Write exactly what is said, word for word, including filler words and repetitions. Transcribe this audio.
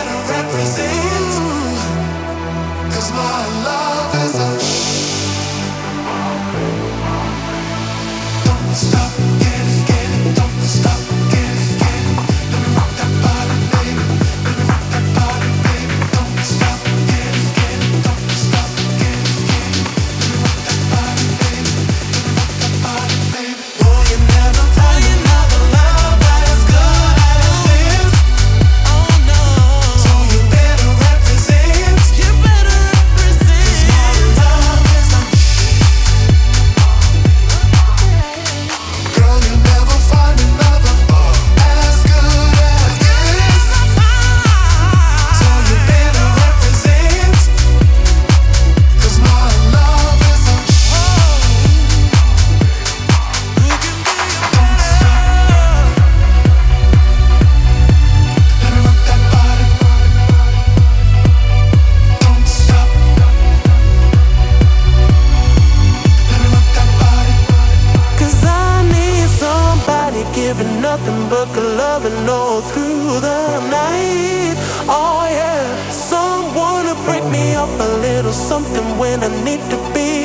better represent. 'Cause my love is a don't stop, get it, get it, don't stop, get it, get it. Let me rock that body, baby. Let me rock that body, baby. Don't stop, get it, get it, don't stop, get it, get it. Let me rock that body, baby. Let me rock that body, baby. Oh, you never find another love as good as this. Oh no. So you better represent. You better represent. 'Cause my love is a girl, you'll never find another as good as this. So you better represent. 'Cause my love is a don't stop. Let me rock that body. Don't stop. Let me rock that body. 'Cause I need somebody giving nothing but good loving all through the night. Oh yeah, someone to break me off a little something when I need to be